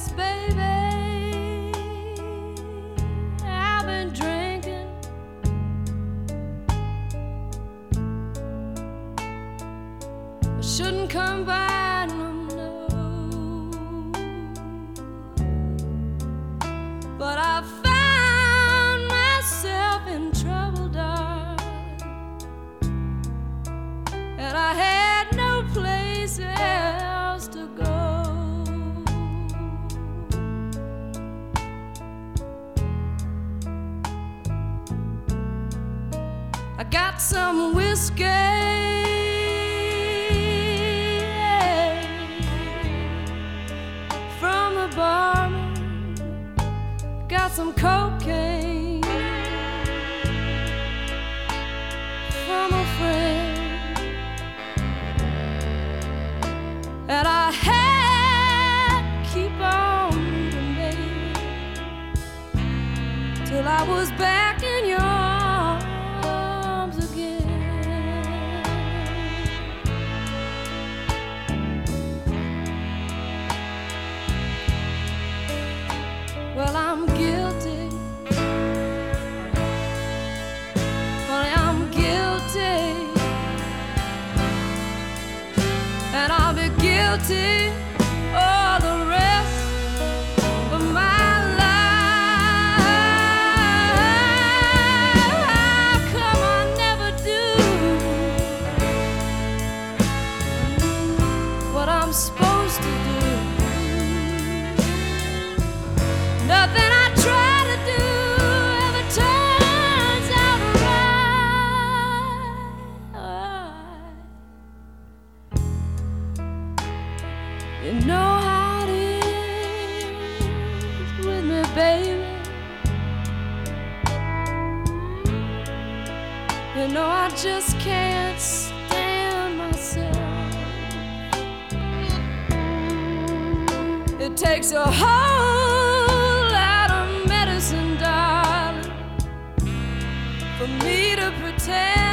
yes, baby, I've been drinking. I shouldn't come by no more, but I found myself in trouble, darling, and I had no place else to go. I got some whiskey from the barman, got some cocaine from a friend, and I had to keep on moving, baby, till I was back in your arms again. Well, I'm guilty, honey, I'm guilty, and I'll be guilty all the rest of my life. How come I never do what I'm supposed to do? Nothing I try to do ever turns out right. You know how it is with me, baby. You know I just can't stand myself. It takes a whole lot of medicine, darling, for me to pretend